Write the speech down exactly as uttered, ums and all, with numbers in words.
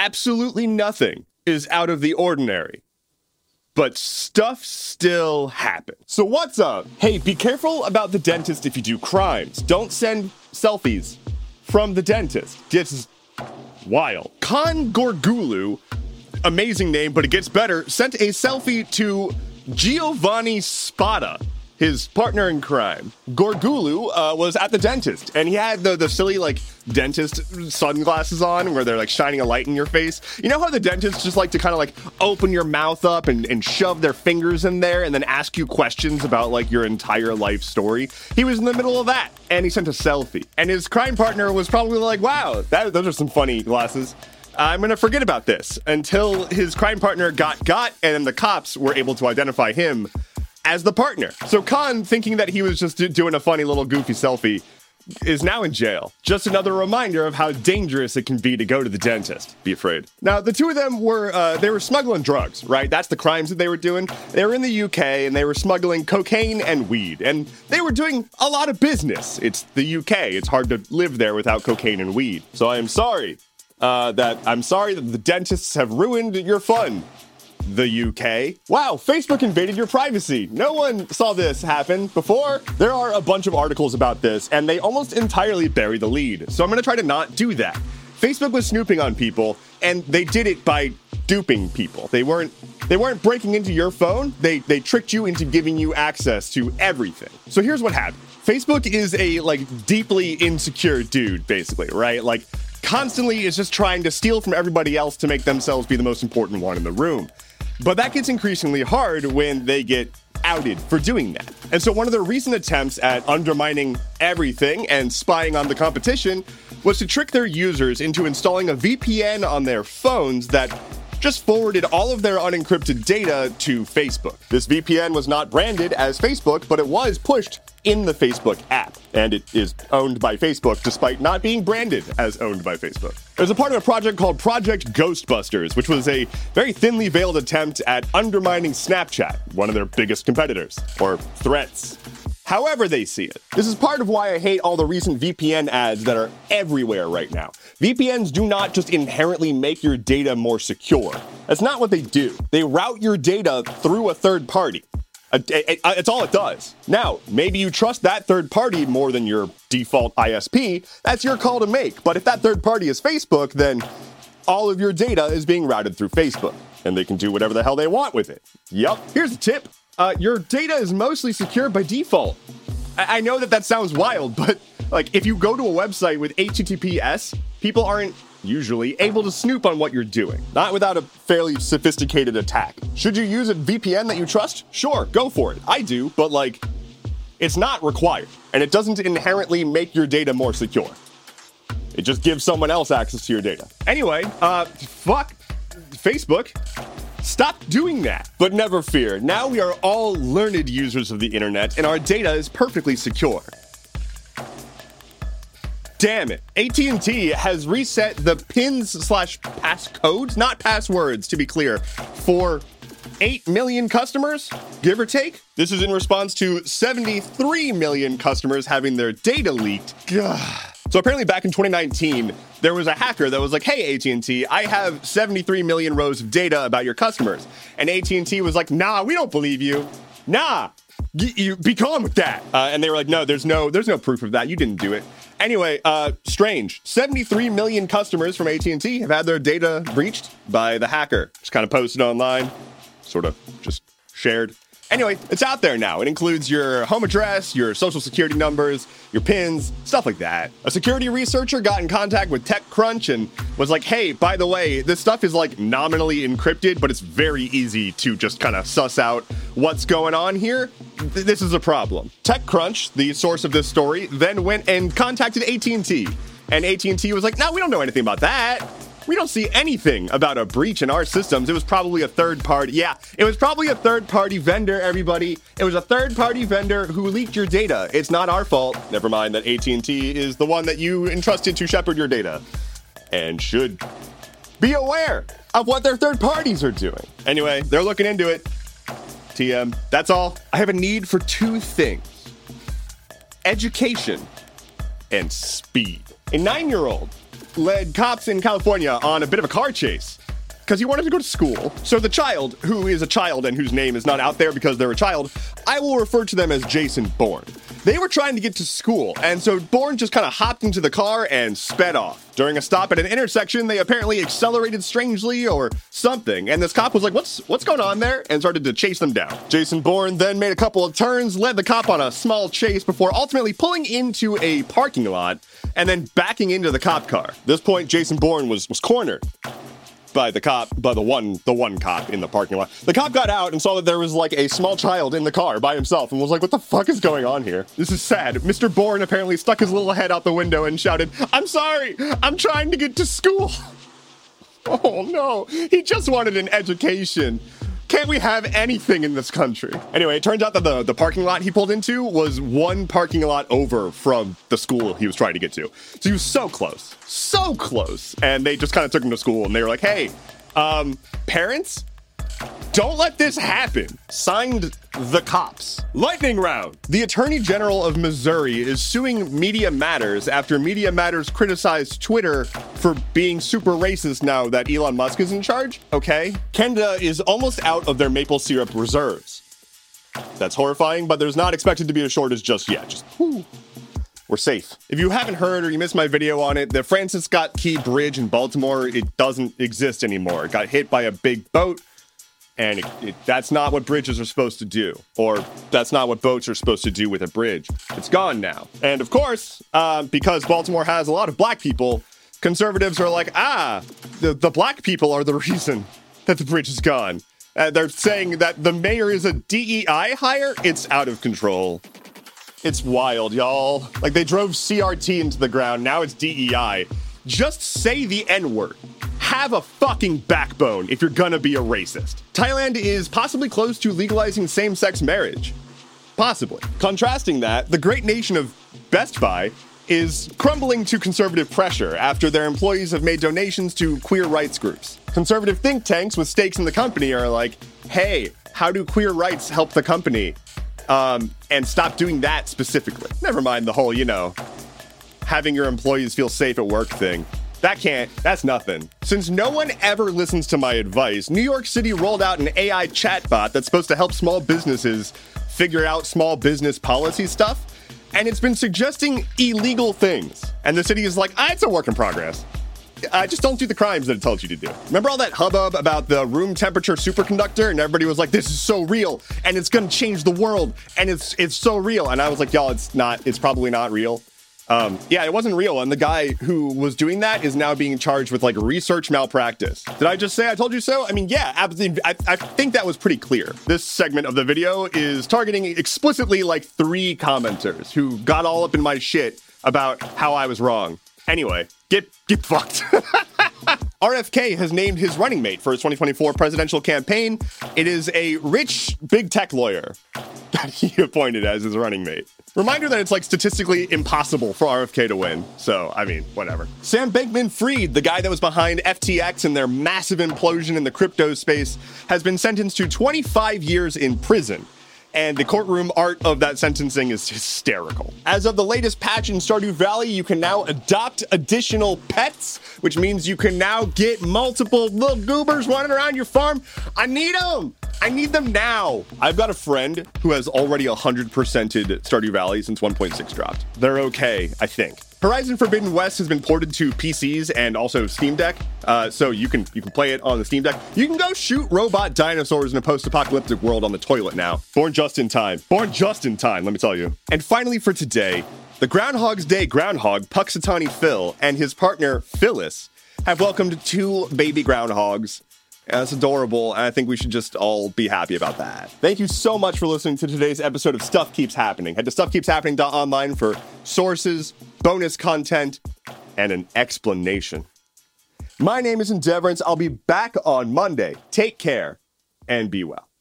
Absolutely nothing is out of the ordinary. But stuff still happens. So what's up? Hey, be careful about the dentist if you do crimes. Don't send selfies from the dentist. This is wild. Khan Gorgulu, amazing name, but it gets better, sent a selfie to Giovanni Spada, his partner in crime. Gorgulu uh, was at the dentist, and he had the, the silly, like, dentist sunglasses on where they're, like, shining a light in your face. You know how the dentists just like to kind of, like, open your mouth up and, and shove their fingers in there and then ask you questions about, like, your entire life story? He was in the middle of that, and he sent a selfie. And his crime partner was probably like, wow, that, those are some funny glasses. I'm going to forget about this until his crime partner got got, and then the cops were able to identify him as the partner. So Khan, thinking that he was just doing a funny little goofy selfie, is now in jail. Just another reminder of how dangerous it can be to go to the dentist. Be afraid. Now, the two of them were, uh, they were smuggling drugs, right? That's the crimes that they were doing. They were in the U K, and they were smuggling cocaine and weed, and they were doing a lot of business. It's the U K. It's hard to live there without cocaine and weed. So I am sorry uh, that, I'm sorry that the dentists have ruined your fun. The U K. Wow, Facebook invaded your privacy. No one saw this happen before. There are a bunch of articles about this, and they almost entirely bury the lead. So I'm gonna try to not do that. Facebook was snooping on people, and they did it by duping people. They weren't they weren't breaking into your phone. They they tricked you into giving you access to everything. So here's what happened. Facebook is a like deeply insecure dude, basically, right? Like constantly is just trying to steal from everybody else to make themselves be the most important one in the room. But that gets increasingly hard when they get outed for doing that. And so one of their recent attempts at undermining everything and spying on the competition was to trick their users into installing a V P N on their phones that just forwarded all of their unencrypted data to Facebook. This V P N was not branded as Facebook, but it was pushed in the Facebook app, and it is owned by Facebook despite not being branded as owned by Facebook. It was a part of a project called Project Ghostbusters, which was a very thinly veiled attempt at undermining Snapchat, one of their biggest competitors, or threats. However they see it. This is part of why I hate all the recent V P N ads that are everywhere right now. V P Ns do not just inherently make your data more secure. That's not what they do. They route your data through a third party. It's all it does. Now, maybe you trust that third party more than your default I S P. That's your call to make. But if that third party is Facebook, then all of your data is being routed through Facebook, and they can do whatever the hell they want with it. Yup. Here's a tip. Uh, your data is mostly secure by default. I-, I know that that sounds wild, but like if you go to a website with H T T P S, people aren't usually able to snoop on what you're doing, not without a fairly sophisticated attack. Should you use a V P N that you trust? Sure, go for it. I do, but like, it's not required, and it doesn't inherently make your data more secure. It just gives someone else access to your data. Anyway, uh, fuck Facebook. Stop doing that. But never fear, now we are all learned users of the internet, and our data is perfectly secure. Damn it. A T and T has reset the pins slash passcodes, not passwords to be clear, for eight million customers, give or take. This is in response to seventy-three million customers having their data leaked. Gah. So apparently back in twenty nineteen, there was a hacker that was like, hey, A T and T, I have seventy-three million rows of data about your customers. And A T and T was like, nah, we don't believe you. Nah, y- you be calm with that. Uh, and they were like, no, there's no, there's no proof of that. You didn't do it. Anyway, uh, strange. seventy-three million customers from A T and T have had their data breached by the hacker. Just kind of posted online, sort of just shared. Anyway, it's out there now. It includes your home address, your social security numbers, your pins, stuff like that. A security researcher got in contact with TechCrunch and was like, hey, by the way, this stuff is like nominally encrypted, but it's very easy to just kind of suss out what's going on here. Th- this is a problem. TechCrunch, the source of this story, then went and contacted A T and T. And A T and T was like, no, we don't know anything about that. We don't see anything about a breach in our systems. It was probably a third party. Yeah, it was probably a third party vendor, everybody. It was a third party vendor who leaked your data. It's not our fault. Never mind that A T and T is the one that you entrusted to shepherd your data and should be aware of what their third parties are doing. Anyway, they're looking into it. T M, that's all. I have a need for two things: education and speed. A nine-year-old led cops in California on a bit of a car chase because he wanted to go to school. So the child, who is a child and whose name is not out there because they're a child, I will refer to them as Jason Bourne. They were trying to get to school, and so Bourne just kind of hopped into the car and sped off. During a stop at an intersection, they apparently accelerated strangely or something, and this cop was like, what's what's going on there? And started to chase them down. Jason Bourne then made a couple of turns, led the cop on a small chase before ultimately pulling into a parking lot and then backing into the cop car. At this point, Jason Bourne was, was cornered by the cop, by the one, the one cop in the parking lot. The cop got out and saw that there was like a small child in the car by himself and was like, what the fuck is going on here? This is sad. Mister Bourne apparently stuck his little head out the window and shouted, I'm sorry, I'm trying to get to school. Oh no, he just wanted an education. Can't we have anything in this country? Anyway, it turns out that the, the parking lot he pulled into was one parking lot over from the school he was trying to get to. So he was so close, so close. And they just kind of took him to school and they were like, hey, um, parents, don't let this happen. Signed, the cops. Lightning round. The Attorney General of Missouri is suing Media Matters after Media Matters criticized Twitter for being super racist now that Elon Musk is in charge. Okay. Canada is almost out of their maple syrup reserves. That's horrifying, but there's not expected to be a shortage just yet. Just, whew. We're safe. If you haven't heard or you missed my video on it, the Francis Scott Key Bridge in Baltimore, it doesn't exist anymore. It got hit by a big boat. And it, it, that's not what bridges are supposed to do. Or that's not what boats are supposed to do with a bridge. It's gone now. And of course, uh, because Baltimore has a lot of black people, conservatives are like, ah, the, the black people are the reason that the bridge is gone. Uh, they're saying that the mayor is a D E I hire. It's out of control. It's wild, y'all. Like, they drove C R T into the ground. Now it's D E I. Just say the N-word. Have a fucking backbone if you're gonna be a racist. Thailand is possibly close to legalizing same-sex marriage. Possibly. Contrasting that, the great nation of Best Buy is crumbling to conservative pressure after their employees have made donations to queer rights groups. Conservative think tanks with stakes in the company are like, hey, how do queer rights help the company? Um, and stop doing that specifically. Never mind the whole, you know, having your employees feel safe at work thing. That can't, that's nothing. Since no one ever listens to my advice, New York City rolled out an A I chatbot that's supposed to help small businesses figure out small business policy stuff, and it's been suggesting illegal things. And the city is like, ah, it's a work in progress. Uh, just don't do the crimes that it tells you to do. Remember all that hubbub about the room temperature superconductor? And everybody was like, this is so real, and it's gonna change the world, and it's it's so real. And I was like, y'all, it's not, it's probably not real. Um, yeah, it wasn't real, and the guy who was doing that is now being charged with, like, research malpractice. Did I just say I told you so? I mean, yeah, absolutely. I, I think that was pretty clear. This segment of the video is targeting explicitly, like, three commenters who got all up in my shit about how I was wrong. Anyway, get get fucked. R F K has named his running mate for his twenty twenty-four presidential campaign. It is a rich big tech lawyer that he appointed as his running mate. Reminder that it's like statistically impossible for R F K to win. So, I mean, whatever. Sam Bankman-Fried, the guy that was behind F T X and their massive implosion in the crypto space, has been sentenced to twenty-five years in prison. And the courtroom art of that sentencing is hysterical. As of the latest patch in Stardew Valley, you can now adopt additional pets, which means you can now get multiple little goobers running around your farm. I need them. I need them now. I've got a friend who has already one hundred percented Stardew Valley since one point six dropped. They're okay, I think. Horizon Forbidden West has been ported to P Cs and also Steam Deck, uh, so you can you can play it on the Steam Deck. You can go shoot robot dinosaurs in a post-apocalyptic world on the toilet now. Born just in time. Born just in time, let me tell you. And finally for today, the Groundhog's Day groundhog, Puxatawny Phil, and his partner Phyllis have welcomed two baby groundhogs. And that's adorable, and I think we should just all be happy about that. Thank you so much for listening to today's episode of Stuff Keeps Happening. Head to stuff keeps happening dot online for sources, bonus content, and an explanation. My name is Endeavorance. I'll be back on Monday. Take care, and be well.